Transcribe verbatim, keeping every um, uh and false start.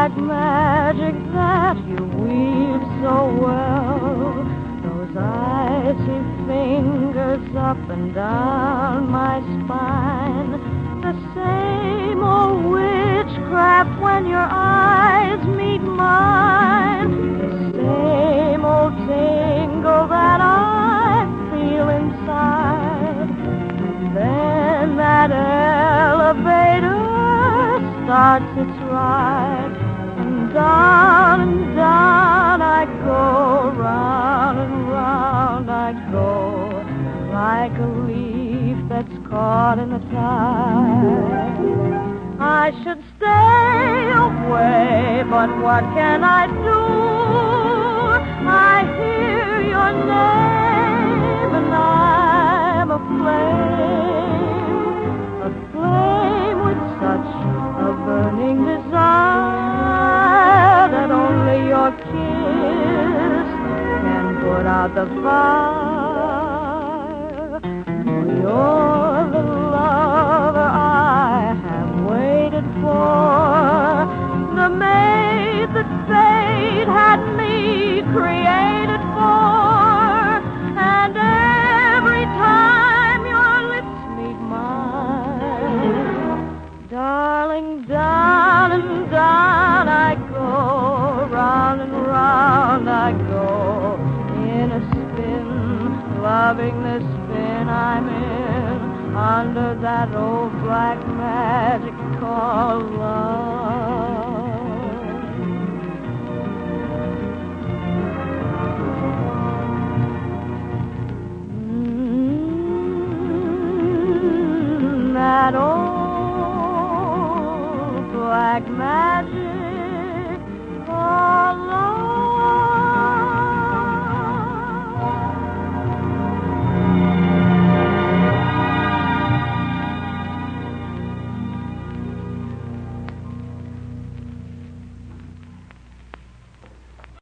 black magic that you weave so well. Those icy fingers up and down my spine. The same old witchcraft when your eyes meet mine. The same old tingle that I feel inside. And then that elevator starts its ride, and down and down I go, round and round I go, like a leaf that's caught in the tide. I should stay away, but what can I do? I hear your name and I'm aflame, aflame with such a burning desire that only your kiss can put out the fire. You're the lover I have waited for, the mate that fate had me created for, and every time your lips meet mine, darling, down and down I go, round and round I go, in a spin, loving the spin I'm in, under that old black magic called love.